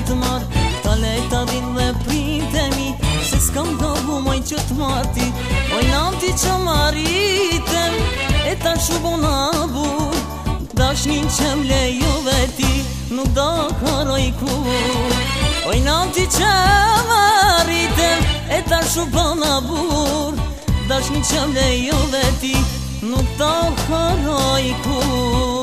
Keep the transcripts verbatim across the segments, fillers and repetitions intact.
t'mar, ta leta din dhe printemi, se s'kam dobu moj që t'marti, oj nanti që maritem, e ta shubona bur, dashnin që m'lejo veti, nuk da karoj kur. Oj nanti që maritem, e ta shubona bur, dashnin që m'lejo veti, nuk da karoj kur.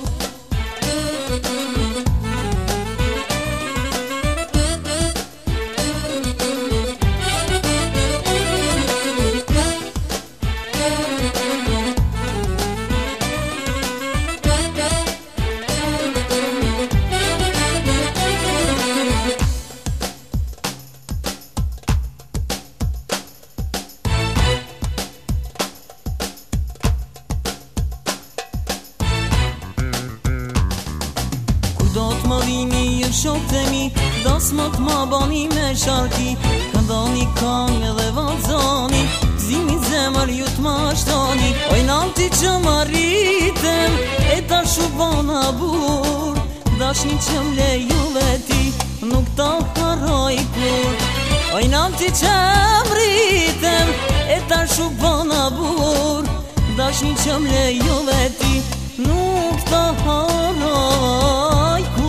Do t'ma dhini ju shoktemi, das më t'ma bani me sharki, këndoni kang edhe vazani, zimi zemër ju t'ma shtani. Oj nanti që maritem, e ta shubona bur, dashni që m'leju veti, nuk ta haroj kur. Oj nanti që m'ritem, e ta shubona bur, dashni që m'leju veti, nuk ta haroj kur.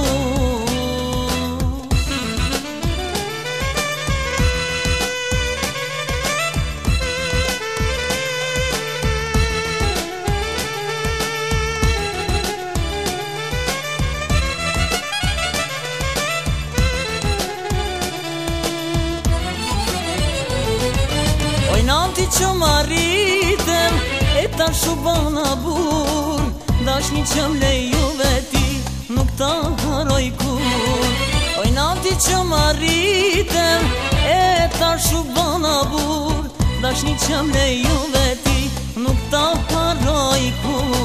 Oj nanti që maritem, e ta shubona bur, dashni që m'leju veti, nuk ta haroj kur. Oj nanti që maritem, e ta shubona bur, dashni që m'leju veti, nuk ta haroj kur.